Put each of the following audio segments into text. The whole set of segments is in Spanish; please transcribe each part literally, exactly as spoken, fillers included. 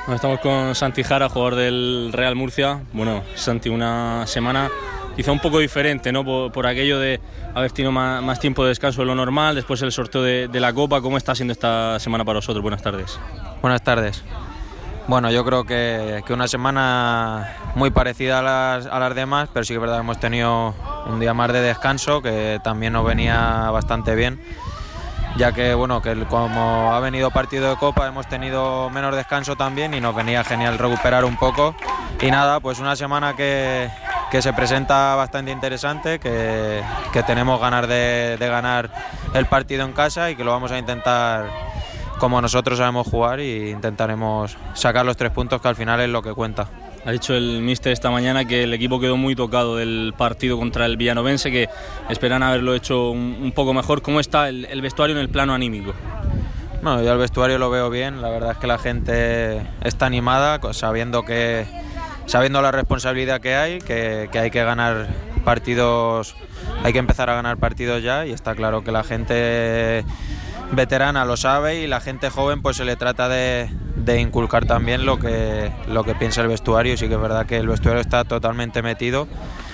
Bueno, estamos con Santi Jara, jugador del Real Murcia. Bueno, Santi, una semana quizá un poco diferente, ¿no? Por, por aquello de haber tenido más, más tiempo de descanso de lo normal, después el sorteo de, de la Copa. ¿Cómo está siendo esta semana para vosotros? Buenas tardes. Buenas tardes. Bueno, yo creo que, que una semana muy parecida a las, a las demás, pero sí que es verdad que hemos tenido un día más de descanso, que también nos venía bastante bien, ya que bueno, que como ha venido partido de Copa hemos tenido menos descanso también y nos venía genial recuperar un poco. Y nada, pues una semana que, que se presenta bastante interesante, que, que tenemos ganas de, de ganar el partido en casa y que lo vamos a intentar como nosotros sabemos jugar, e intentaremos sacar los tres puntos, que al final es lo que cuenta. Ha dicho el míster esta mañana que el equipo quedó muy tocado del partido contra el Villanovense, que esperan haberlo hecho un, un poco mejor. ¿Cómo está el, el vestuario en el plano anímico? Bueno, yo el vestuario lo veo bien, la verdad es que la gente está animada, sabiendo que sabiendo la responsabilidad que hay, que, que hay que ganar partidos, hay que empezar a ganar partidos ya, y está claro que la gente veterana lo sabe y la gente joven pues se le trata de, de inculcar también lo que, lo que piensa el vestuario. Sí que es verdad que el vestuario está totalmente metido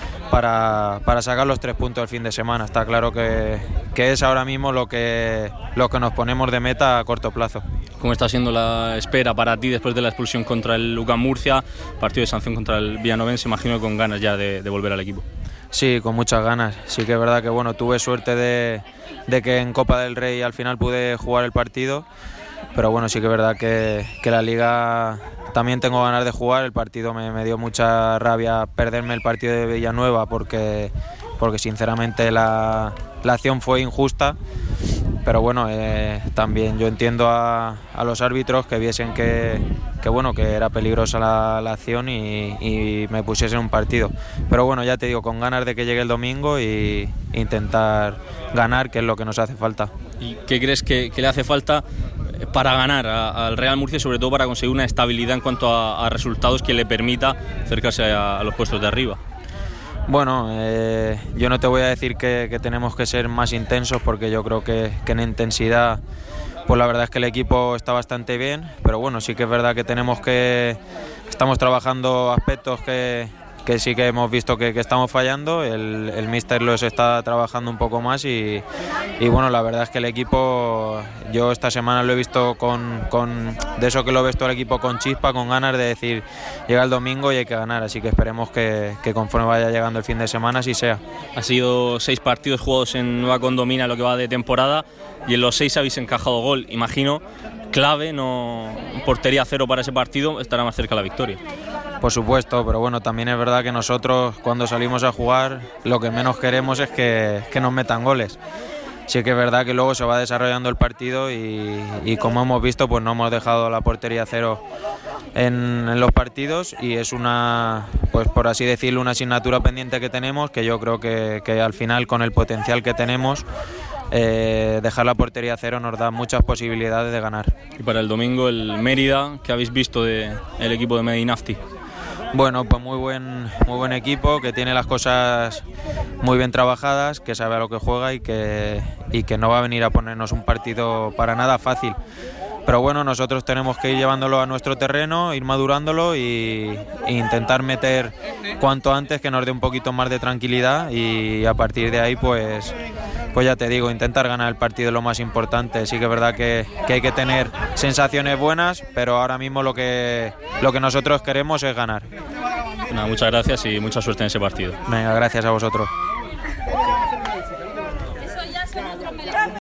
para, para sacar los tres puntos el fin de semana. Está claro que, que es ahora mismo lo que, lo que nos ponemos de meta a corto plazo. ¿Cómo está siendo la espera para ti después de la expulsión contra el UCAM Murcia, partido de sanción contra el Villanovense? Imagino que con ganas ya de, de volver al equipo. Sí, con muchas ganas. Sí que es verdad que bueno, tuve suerte de, de que en Copa del Rey al final pude jugar el partido, pero bueno, sí que es verdad que, que la Liga también tengo ganas de jugar. El partido me, me dio mucha rabia perderme el partido de Villanueva porque, porque sinceramente la, la acción fue injusta, pero bueno, eh, también yo entiendo a, a los árbitros que viesen que, que bueno, que era peligrosa la, la acción y, y me pusiesen un partido. Pero bueno, ya te digo, con ganas de que llegue el domingo y intentar ganar, que es lo que nos hace falta. ¿Y qué crees que, que le hace falta para ganar a, al Real Murcia, sobre todo para conseguir una estabilidad en cuanto a, a resultados que le permita acercarse a, a los puestos de arriba? Bueno, eh, yo no te voy a decir que, que tenemos que ser más intensos, porque yo creo que, que en intensidad pues la verdad es que el equipo está bastante bien, pero bueno, sí que es verdad que tenemos que estamos trabajando aspectos que, que sí que hemos visto que, que estamos fallando. El, el míster los está trabajando un poco más y, y bueno, la verdad es que el equipo, yo esta semana lo he visto con, con de eso que lo ves todo el equipo con chispa, con ganas de decir, llega el domingo y hay que ganar, así que esperemos que, que conforme vaya llegando el fin de semana así sea. Ha sido seis partidos jugados en Nueva Condomina lo que va de temporada y en los seis habéis encajado gol. Imagino clave, no portería cero para ese partido, estará más cerca la victoria. Por supuesto, pero bueno, también es verdad que nosotros cuando salimos a jugar lo que menos queremos es que, que nos metan goles. Sí que es verdad que luego se va desarrollando el partido y, y como hemos visto, pues no hemos dejado la portería cero en, en los partidos, y es una, pues por así decirlo, una asignatura pendiente que tenemos, que yo creo que, que al final con el potencial que tenemos, eh, dejar la portería cero nos da muchas posibilidades de ganar. Y para el domingo el Mérida, ¿qué habéis visto del equipo de Medinafti? Bueno, pues muy buen, muy buen equipo, que tiene las cosas muy bien trabajadas, que sabe a lo que juega y que, y que no va a venir a ponernos un partido para nada fácil. Pero bueno, nosotros tenemos que ir llevándolo a nuestro terreno, ir madurándolo y, e intentar meter cuanto antes, que nos dé un poquito más de tranquilidad, y a partir de ahí pues, pues ya te digo, intentar ganar el partido es lo más importante. Sí que es verdad que, que hay que tener sensaciones buenas, pero ahora mismo lo que, lo que nosotros queremos es ganar. Nada, muchas gracias y mucha suerte en ese partido. Venga, gracias a vosotros.